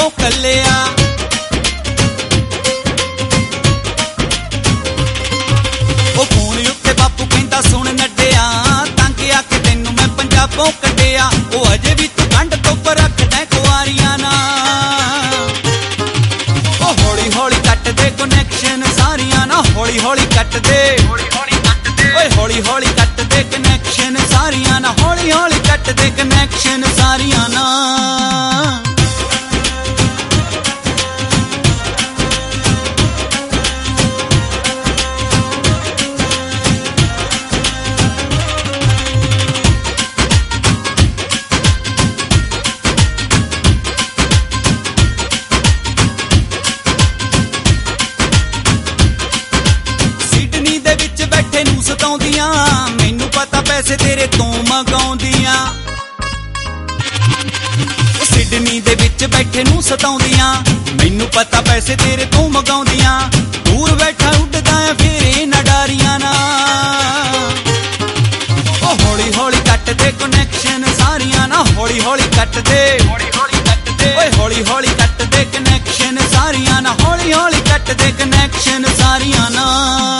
ਕੱਲਿਆ। ਉਹ ਫੋਨ ਉੱਤੇ ਬਾਪੂ ਕਹਿੰਦਾ ਸੁਣ ਨੱਡਿਆ, ਤੰਗ ਆ ਕੇ ਤੈਨੂੰ ਮੈਂ ਪੰਜਾਬੋਂ ਕੱਢਿਆ। ਉਹ ਅਜੇ ਵੀ ਤੂੰ ਗੰਢ ਤੋਂ ਰੱਖਦਾ ਕੁਆਰੀਆਂ ਨਾ। ਉਹ ਹੌਲੀ ਹੌਲੀ ਕੱਟ ਦੇ ਕਨੈਕਸ਼ਨ ਸਾਰੀਆਂ ਨਾ, ਹੌਲੀ ਹੌਲੀ ਕੱਟ ਦੇ, ਓਏ ਹੌਲੀ ਹੌਲੀ ਕੱਟ ਦੇ ਕਨੈਕਸ਼ਨ ਸਾਰੀਆਂ ਨਾ, ਹੌਲੀ ਹੌਲੀ ਕੱਟ ਦੇ ਕਨੈਕਸ਼ਨ ਸਾਰੀਆਂ ਨਾ। ਨੂੰ ਸਤਾਉਂਦੀਆਂ ਮੈਨੂੰ ਪਤਾ ਪੈਸੇ ਤੇਰੇ ਤੋਂ ਮੰਗਾਉਂਦੀਆਂ। ਸਿਡਨੀ ਦੇ ਵਿੱਚ ਬੈਠੇ ਨੂੰ ਸਤਾਉਂਦੀਆਂ ਮੈਨੂੰ ਪਤਾ ਪੈਸੇ ਤੇਰੇ ਤੋਂ ਮੰਗਾਉਂਦੀਆਂ। ਦੂਰ ਬੈਠਾ ਉੱਡਦਾ ਆ ਫੇਰ ਇਹਨਾਂ ਡਾਰੀਆਂ ਨਾ। ਉਹ ਹੌਲੀ ਹੌਲੀ ਕੱਟ ਦੇ ਕਨੈਕਸ਼ਨ ਸਾਰੀਆਂ ਨਾ, ਹੌਲੀ ਹੌਲੀ ਕੱਟ ਦੇ, ਓਏ ਹੌਲੀ ਹੌਲੀ ਕੱਟ ਦੇ ਕਨੈਕਸ਼ਨ ਸਾਰੀਆਂ ਨਾ, ਹੌਲੀ ਹੌਲੀ ਕੱਟ ਦੇ ਕਨੈਕਸ਼ਨ ਸਾਰੀਆਂ ਨਾ।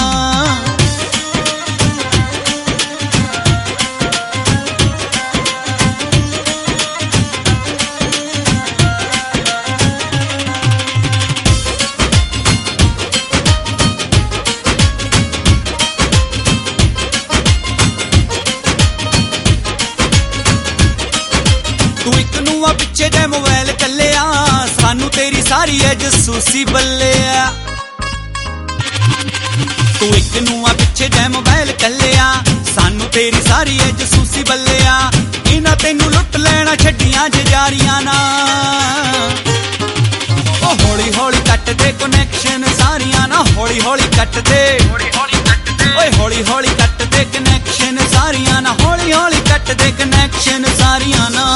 ਤੂੰ ਇੱਕ ਨੂੰ ਆ ਪਿੱਛੇ ਜੇ ਮੋਬਾਈਲ ਕੱਲਿਆ, ਸਾਨੂੰ ਤੇਰੀ ਸਾਰੀ ਐ ਜਸੂਸੀ ਬੱਲਿਆ। ਤੂੰ ਇੱਕ ਨੂੰ ਆ ਪਿੱਛੇ ਜੇ ਮੋਬਾਈਲ ਕੱਲਿਆ, ਸਾਨੂੰ ਤੇਰੀ ਸਾਰੀ ਐ ਜਸੂਸੀ ਬੱਲਿਆ। ਇਹਨਾਂ ਤੈਨੂੰ ਲੁੱਟ ਲੈਣਾ ਛੱਡੀਆਂ ਜਜਾਰੀਆਂ ਨਾ। ਉਹ ਹੌਲੀ ਹੌਲੀ ਕੱਟ ਦੇ ਕਨੈਕਸ਼ਨ ਸਾਰੀਆਂ ਨਾ, ਹੌਲੀ ਹੌਲੀ ਕੱਟ ਦੇ, ਓਏ ਹੌਲੀ ਹੌਲੀ ਕੱਟ ਦੇ ਕਨੈਕਸ਼ਨ ਸਾਰੀਆਂ ਨਾ, ਹੌਲੀ ਹੌਲੀ ਕੱਟ ਦੇ ਕਨੈਕਸ਼ਨ ਸਾਰੀਆਂ ਨਾ।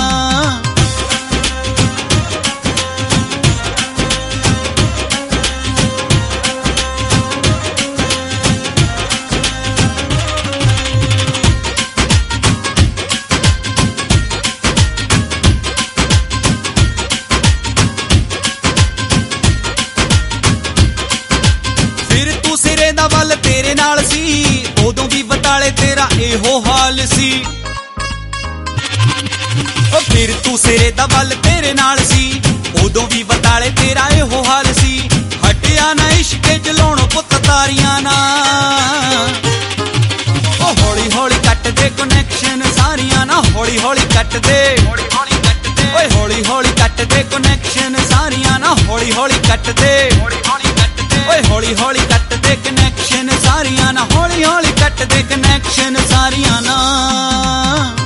ਸਿਰੇ ਦਾ ਵੱਲ ਤੇਰੇ ਨਾਲ ਸੀ ਉਦੋਂ ਵੀ ਬਤਾਲੇ ਤੇਰਾ ਇਹੋ ਹਾਲ ਸੀ। ਉਹ ਫਿਰ ਤੂੰ ਸਿਰੇ ਦਾ ਵੱਲ ਤੇਰੇ ਨਾਲ ਸੀ ਉਦੋਂ ਵੀ ਬਤਾਲੇ ਤੇਰਾ ਇਹੋ ਹਾਲ ਸੀ। ਹਟਿਆ ਨਾ ਇਸ਼ਕੇ ਜਲਾਉਣੋਂ ਪੁੱਤ ਤਾਰੀਆਂ ਨਾ। ਉਹ ਹੌਲੀ ਹੌਲੀ ਕੱਟ ਦੇ ਕਨੈਕਸ਼ਨ ਸਾਰੀਆਂ ਨਾ, ਹੌਲੀ ਹੌਲੀ ਕੱਟ ਦੇ, ਓਏ ਹੌਲੀ ਹੌਲੀ ਕੱਟ ਦੇ ਕਨੈਕਸ਼ਨ ਸਾਰੀਆਂ ਨਾ, ਹੌਲੀ ਹੌਲੀ ਕੱਟ ਦੇ, ਓਏ ਹੌਲੀ ਹੌਲੀ ਕੱਟ ਦੇ ਕਨੈਕਸ਼ਨ ਸਾਰੀਆਂ ਨਾ, ਹੌਲੀ ਹੌਲੀ ਕੱਟ ਦੇ ਕਨੈਕਸ਼ਨ ਸਾਰੀਆਂ ਨਾ।